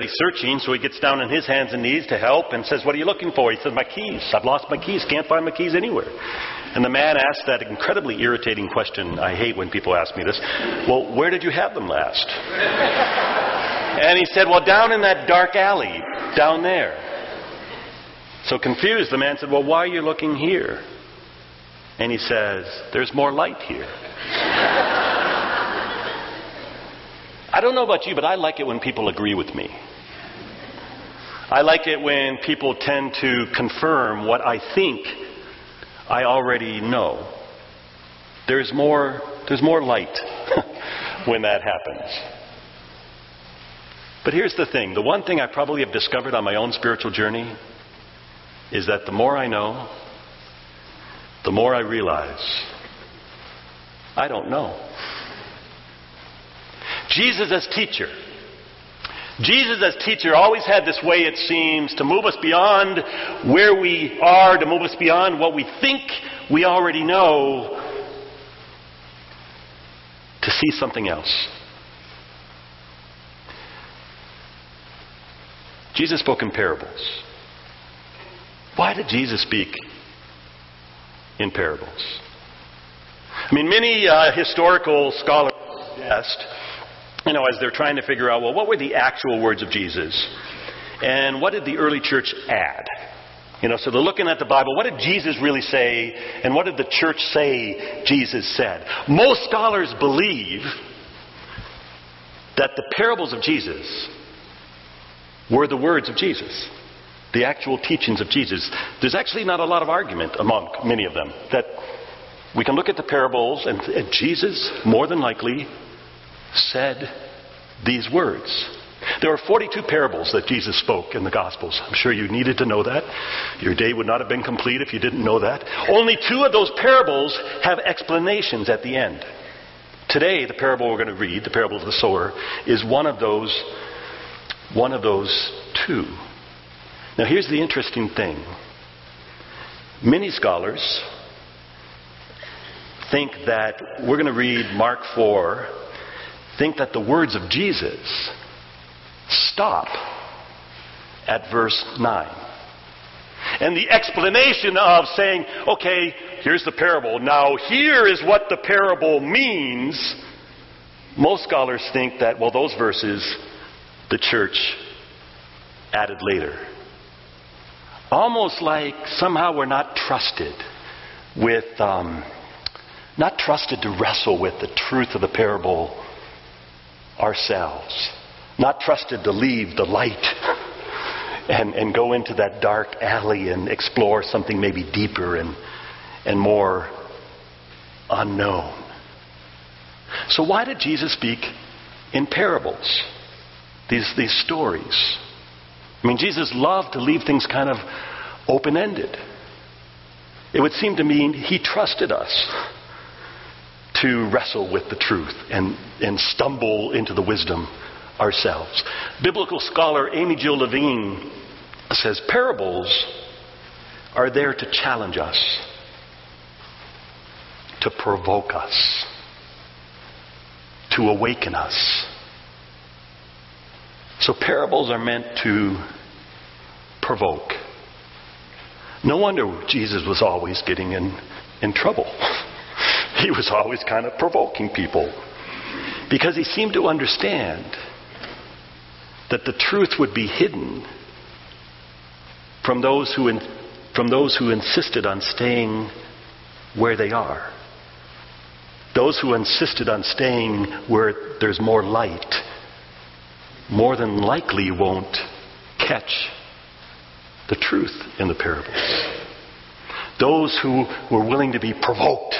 He's searching, so he gets down on his hands and knees to help and says, "What are you looking for?" He says, "My keys. I've lost my keys. Can't find my keys anywhere." And the man asks that incredibly irritating question. I hate when people ask me this. "Well, where did you have them last?" And he said, "Well, down in that dark alley, down there." So confused, the man said, "Well, why are you looking here?" And he says, "There's more light here." I don't know about you, but I like it when people agree with me. I like it when people tend to confirm what I think I already know. There's more light when that happens. But here's the thing. The one thing I probably have discovered on my own spiritual journey is that the more I know, the more I realize I don't know. Jesus as teacher always had this way, it seems, to move us beyond where we are, to move us beyond what we think we already know, to see something else. Jesus spoke in parables. Why did Jesus speak in parables? I mean, many historical scholars suggest, as they're trying to figure out, well, what were the actual words of Jesus? And what did the early church add? So they're looking at the Bible. What did Jesus really say? And what did the church say Jesus said? Most scholars believe that the parables of Jesus were the words of Jesus, the actual teachings of Jesus. There's actually not a lot of argument among many of them that we can look at the parables and Jesus, more than likely, said these words. There are 42 parables that Jesus spoke in the Gospels. I'm sure you needed to know that. Your day would not have been complete if you didn't know that. Only 2 of those parables have explanations at the end. Today, the parable we're going to read, the parable of the sower, is one of those 2. Now here's the interesting thing. Many scholars think that we're going to read Mark 4, think that the words of Jesus stop at verse 9. And the explanation of saying, okay, here's the parable. Now here is what the parable means. Most scholars think that, well, those verses the church added later. Almost like somehow we're not trusted with, not trusted to wrestle with the truth of the parable ourselves. Not trusted to leave the light and go into that dark alley and explore something maybe deeper and more unknown. So why did Jesus speak in parables? These stories. I mean, Jesus loved to leave things kind of open-ended. It would seem to me he trusted us to wrestle with the truth and stumble into the wisdom ourselves. Biblical scholar Amy Jill Levine says parables are there to challenge us, to provoke us, to awaken us. So parables are meant to provoke. No wonder Jesus was always getting in trouble. He was always kind of provoking people. Because he seemed to understand that the truth would be hidden from those who insisted on staying where they are. Those who insisted on staying where there's more light more than likely won't catch the truth in the parables. Those who were willing to be provoked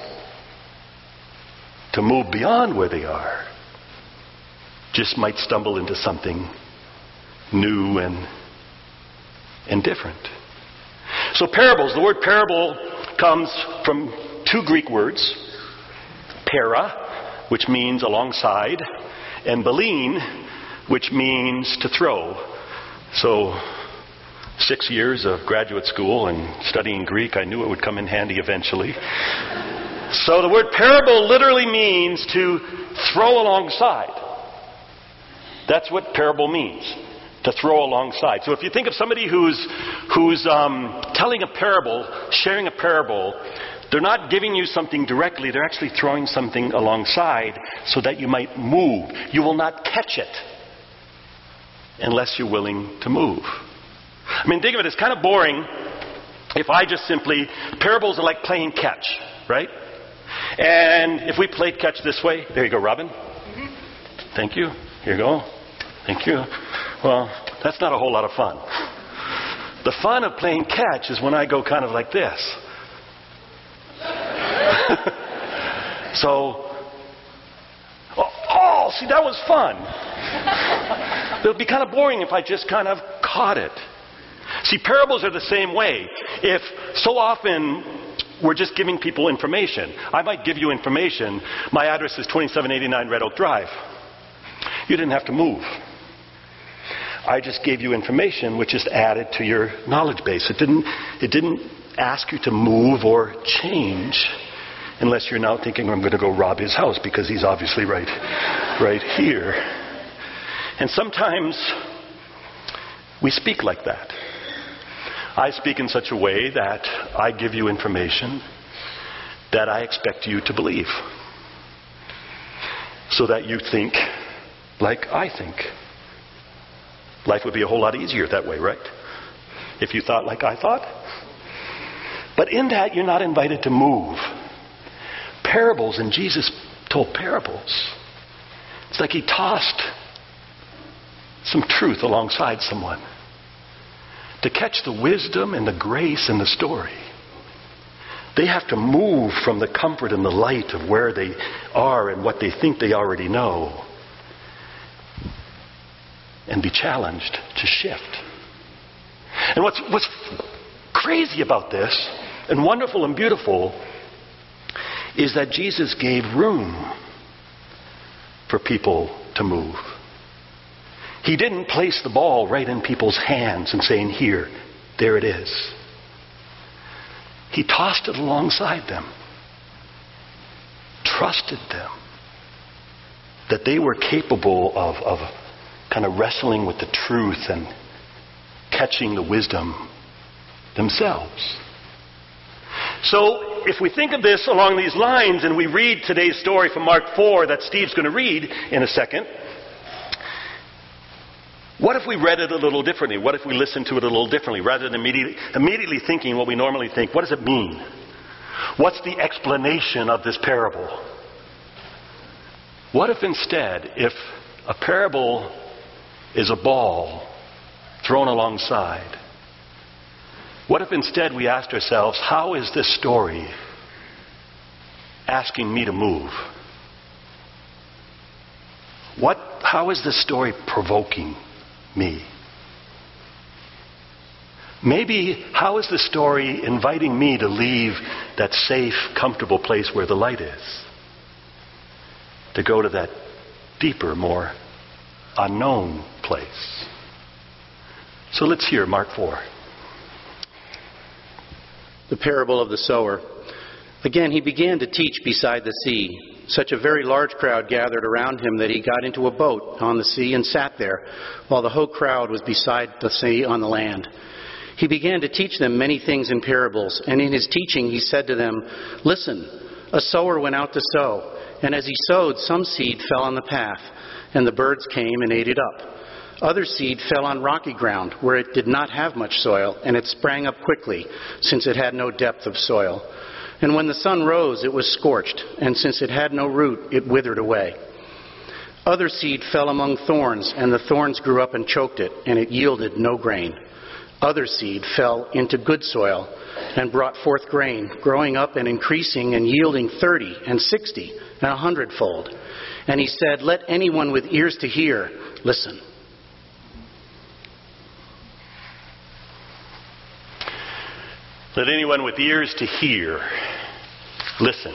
to move beyond where they are just might stumble into something new and different. So parables, the word parable comes from 2 Greek words, para, which means alongside, and balene, which means to throw. So 6 years of graduate school and studying Greek, I knew it would come in handy eventually. So the word parable literally means to throw alongside. That's what parable means. to throw alongside. So if you think of somebody who's telling a parable, sharing a parable, they're not giving you something directly. They're actually throwing something alongside so that you might move. You will not catch it unless you're willing to move. I mean, think of it, it's kind of boring if I just simply, parables are like playing catch, right? And if we played catch this way, there you go, Robin. Thank you. Here you go. Thank you. Well, that's not a whole lot of fun. The fun of playing catch is when I go kind of like this. So, see, that was fun. It would be kind of boring if I just kind of caught it. See, parables are the same way. If so often we're just giving people information. I might give you information. My address is 2789 Red Oak Drive. You didn't have to move. I just gave you information which is added to your knowledge base. It didn't ask you to move or change unless you're now thinking, I'm going to go rob his house because he's obviously right here. And sometimes we speak like that. I speak in such a way that I give you information that I expect you to believe, so that you think like I think. Life would be a whole lot easier that way, right? If you thought like I thought. But in that, you're not invited to move. Parables, and Jesus told parables. It's like he tossed some truth alongside someone to catch the wisdom and the grace in the story. They have to move from the comfort and the light of where they are and what they think they already know, and be challenged to shift. And what's crazy about this, and wonderful and beautiful, is that Jesus gave room for people to move. He didn't place the ball right in people's hands and saying, here, there it is. He tossed it alongside them, trusted them that they were capable of kind of wrestling with the truth and catching the wisdom themselves. So if we think of this along these lines, and we read today's story from Mark 4 that Steve's going to read in a second, what if we read it a little differently? What if we listened to it a little differently? Rather than immediately thinking what we normally think, what does it mean? What's the explanation of this parable? What if instead, if a parable is a ball thrown alongside, what if instead we asked ourselves, how is this story asking me to move? How is this story provoking me? Maybe, how is the story inviting me to leave that safe, comfortable place where the light is, to go to that deeper, more unknown place? So let's hear Mark 4. The parable of the sower. Again, he began to teach beside the sea. Such a very large crowd gathered around him that he got into a boat on the sea and sat there, while the whole crowd was beside the sea on the land. He began to teach them many things in parables, and in his teaching he said to them, listen, a sower went out to sow, and as he sowed, some seed fell on the path, and the birds came and ate it up. Other seed fell on rocky ground, where it did not have much soil, and it sprang up quickly, since it had no depth of soil. And when the sun rose, it was scorched, and since it had no root, it withered away. Other seed fell among thorns, and the thorns grew up and choked it, and it yielded no grain. Other seed fell into good soil, and brought forth grain, growing up and increasing and yielding 30 and 60 and 100-fold. And he said, let anyone with ears to hear listen. Let anyone with ears to hear listen.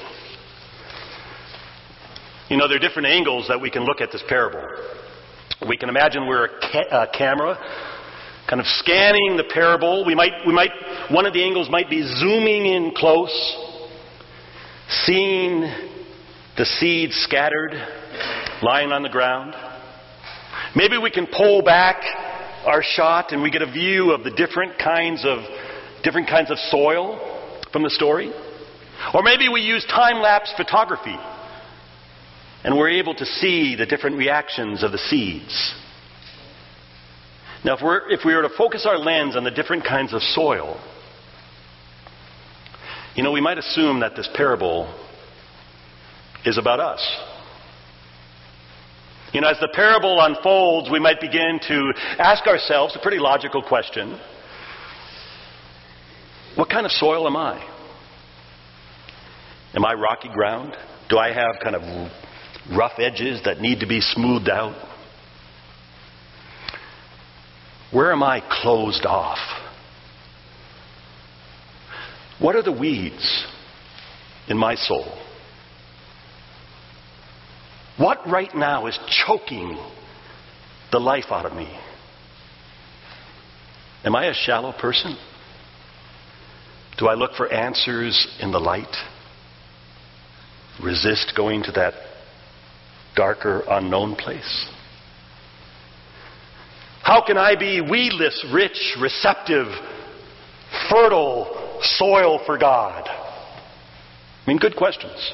You know, there are different angles that we can look at this parable. We can imagine we're a camera kind of scanning the parable. One of the angles might be zooming in close, seeing the seeds scattered, lying on the ground. Maybe we can pull back are shot and we get a view of the different kinds of soil from the story. Or maybe we use time-lapse photography and we're able to see the different reactions of the seeds. Now, if we were to focus our lens on the different kinds of soil, we might assume that this parable is about us. As the parable unfolds, we might begin to ask ourselves a pretty logical question. What kind of soil am I? Am I rocky ground? Do I have kind of rough edges that need to be smoothed out? Where am I closed off? What are the weeds in my soul? What right now is choking the life out of me? Am I a shallow person? Do I look for answers in the light? Resist going to that darker, unknown place? How can I be weedless, rich, receptive, fertile soil for God? Good questions.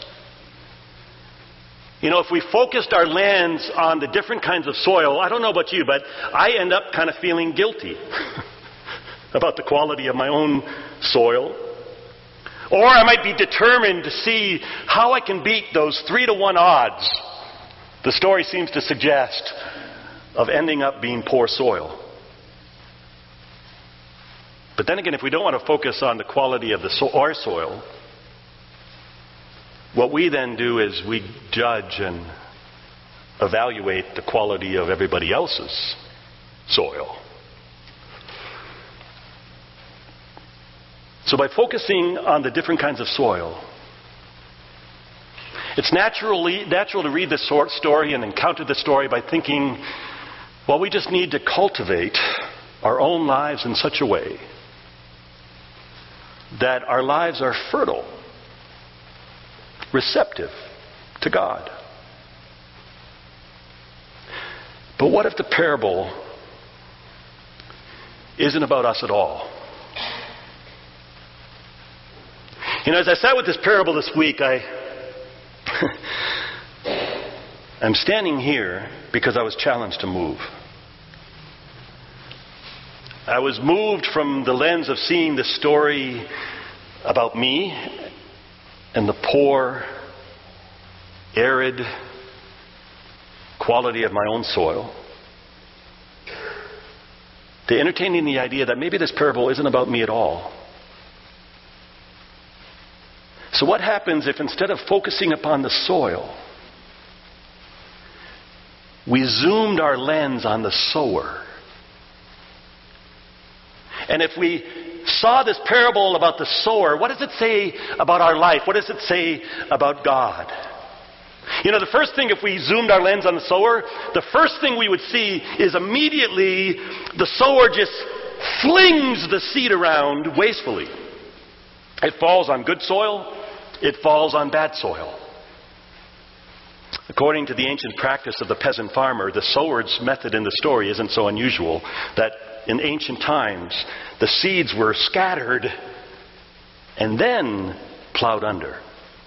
If we focused our lens on the different kinds of soil, I don't know about you, but I end up kind of feeling guilty about the quality of my own soil. Or I might be determined to see how I can beat those 3-to-1 odds the story seems to suggest of ending up being poor soil. But then again, if we don't want to focus on the quality of our soil, what we then do is we judge and evaluate the quality of everybody else's soil. So by focusing on the different kinds of soil, it's natural to read this story and encounter the story by thinking, well, we just need to cultivate our own lives in such a way that our lives are fertile, receptive to God. But what if the parable isn't about us at all? As I sat with this parable this week, I'm standing here because I was challenged to move. I was moved from the lens of seeing the story about me and the poor, arid quality of my own soil, to entertaining the idea that maybe this parable isn't about me at all. So what happens if instead of focusing upon the soil, we zoomed our lens on the sower? And if we saw this parable about the sower, what does it say about our life? What does it say about God? The first thing, if we zoomed our lens on the sower, the first thing we would see is immediately the sower just flings the seed around wastefully. It falls on good soil. It falls on bad soil. According to the ancient practice of the peasant farmer, the sower's method in the story isn't so unusual, that in ancient times, the seeds were scattered and then plowed under.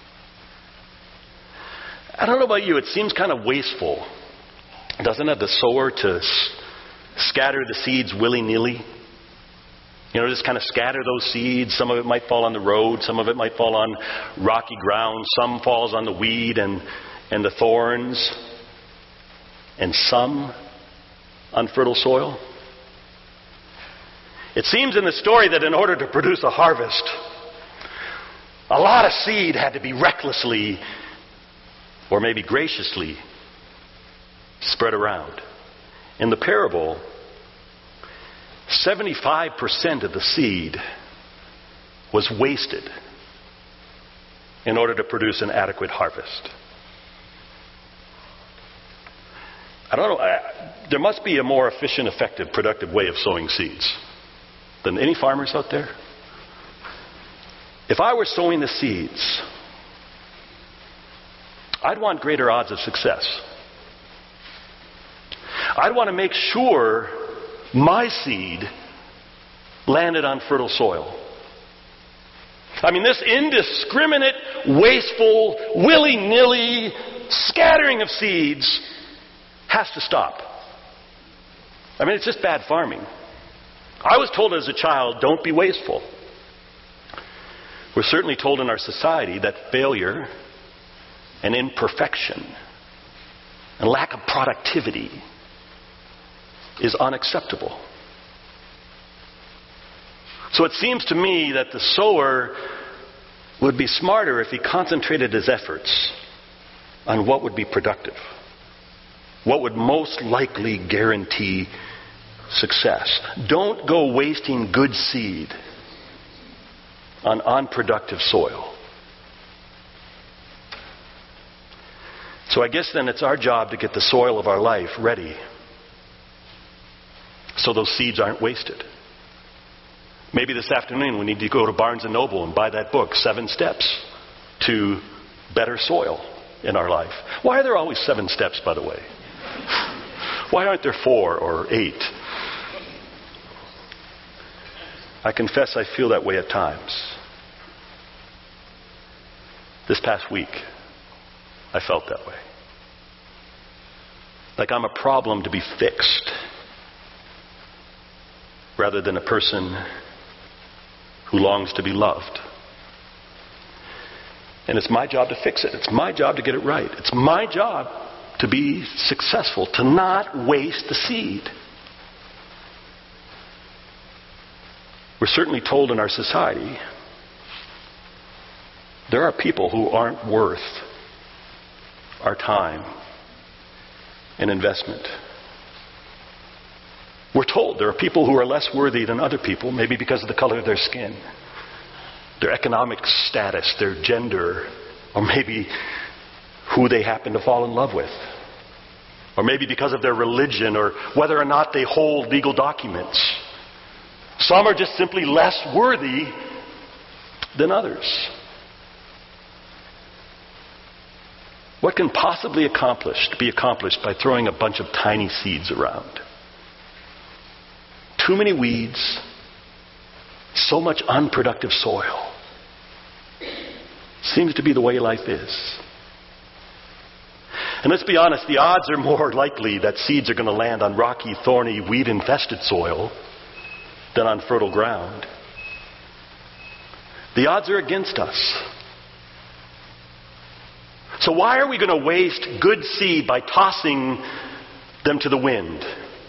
I don't know about you, it seems kind of wasteful, doesn't it, the sower to scatter the seeds willy-nilly? Just kind of scatter those seeds. Some of it might fall on the road. Some of it might fall on rocky ground. Some falls on the weed and the thorns. And some on fertile soil. It seems in the story that in order to produce a harvest, a lot of seed had to be recklessly, or maybe graciously, spread around. In the parable, 75% of the seed was wasted in order to produce an adequate harvest. I don't know, there must be a more efficient, effective, productive way of sowing seeds than any farmers out there. If I were sowing the seeds, I'd want greater odds of success. I'd want to make sure my seed landed on fertile soil. I mean, this indiscriminate, wasteful, willy-nilly scattering of seeds has to stop. I mean, it's just bad farming. I was told as a child, don't be wasteful. We're certainly told in our society that failure and imperfection and lack of productivity is unacceptable. So it seems to me that the sower would be smarter if he concentrated his efforts on what would be productive, what would most likely guarantee success. Don't go wasting good seed on unproductive soil. So I guess then it's our job to get the soil of our life ready so those seeds aren't wasted. Maybe this afternoon we need to go to Barnes & Noble and buy that book, 7 Steps to Better Soil in Our Life. Why are there always 7 steps, by the way? Why aren't there 4 or 8? I confess I feel that way at times. This past week, I felt that way. Like I'm a problem to be fixed rather than a person who longs to be loved. And it's my job to fix it. It's my job to get it right. It's my job to be successful, to not waste the seed. We're certainly told in our society there are people who aren't worth our time and investment. We're told there are people who are less worthy than other people, maybe because of the color of their skin, their economic status, their gender, or maybe who they happen to fall in love with, or maybe because of their religion, or whether or not they hold legal documents. Some are just simply less worthy than others. What can possibly be accomplished by throwing a bunch of tiny seeds around? Too many weeds, so much unproductive soil. Seems to be the way life is. And let's be honest, the odds are more likely that seeds are going to land on rocky, thorny, weed-infested soil than on fertile ground. The odds are against us. So why are we going to waste good seed by tossing them to the wind?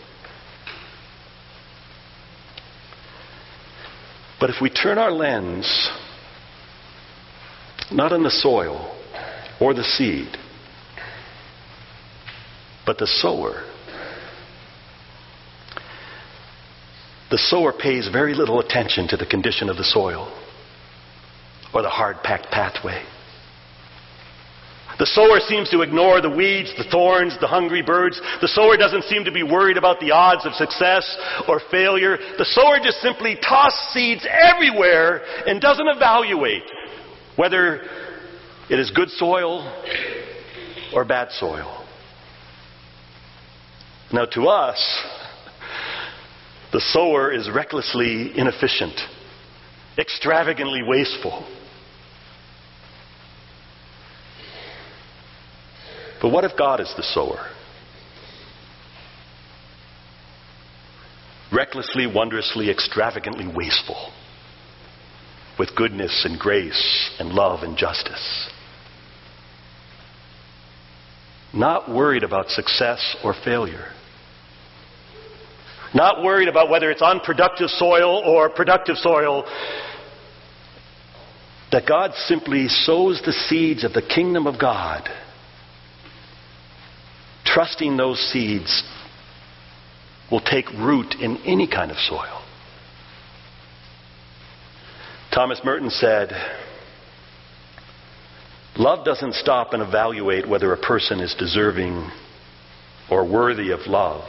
But if we turn our lens not on the soil or the seed, but the sower pays very little attention to the condition of the soil or the hard-packed pathway. The sower seems to ignore the weeds, the thorns, the hungry birds. The sower doesn't seem to be worried about the odds of success or failure. The sower just simply tosses seeds everywhere and doesn't evaluate whether it is good soil or bad soil. Now, to us, the sower is recklessly inefficient, extravagantly wasteful. But what if God is the sower? Recklessly, wondrously, extravagantly wasteful, with goodness and grace and love and justice. Not worried about success or failure. Not worried about whether it's unproductive soil or productive soil. That God simply sows the seeds of the kingdom of God, trusting those seeds will take root in any kind of soil. Thomas Merton said, "Love doesn't stop and evaluate whether a person is deserving or worthy of love.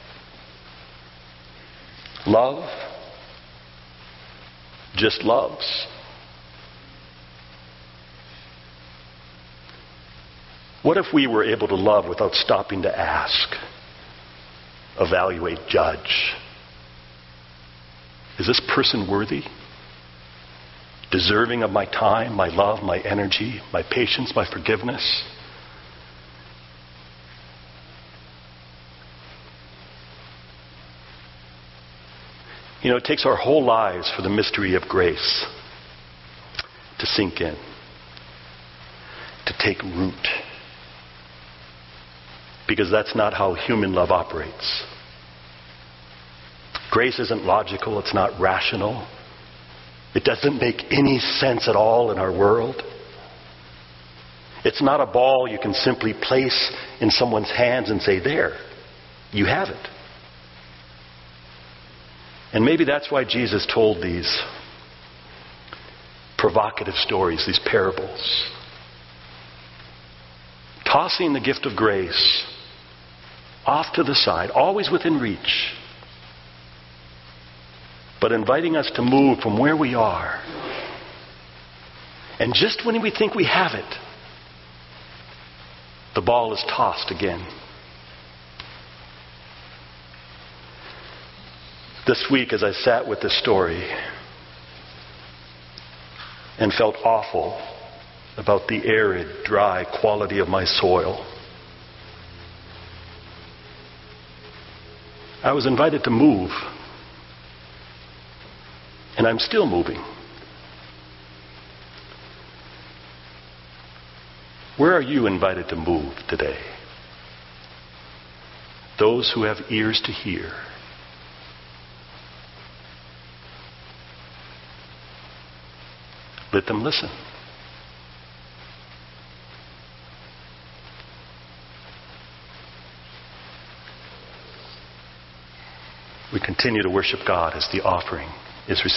Love just loves." What if we were able to love without stopping to ask, evaluate, judge, is this person worthy? Deserving of my time, my love, my energy, my patience, my forgiveness? You know, it takes our whole lives for the mystery of grace to sink in, to take root. Because that's not how human love operates. Grace isn't logical, it's not rational. It doesn't make any sense at all in our world. It's not a ball you can simply place in someone's hands and say, there, you have it. And maybe that's why Jesus told these provocative stories, these parables. Tossing the gift of grace off to the side, always within reach, but inviting us to move from where we are. And just when we think we have it, the ball is tossed again. This week, as I sat with this story and felt awful about the arid, dry quality of my soil, I was invited to move. And I'm still moving. Where are you invited to move today? Those who have ears to hear. Let them listen. We continue to worship God as the offering is received.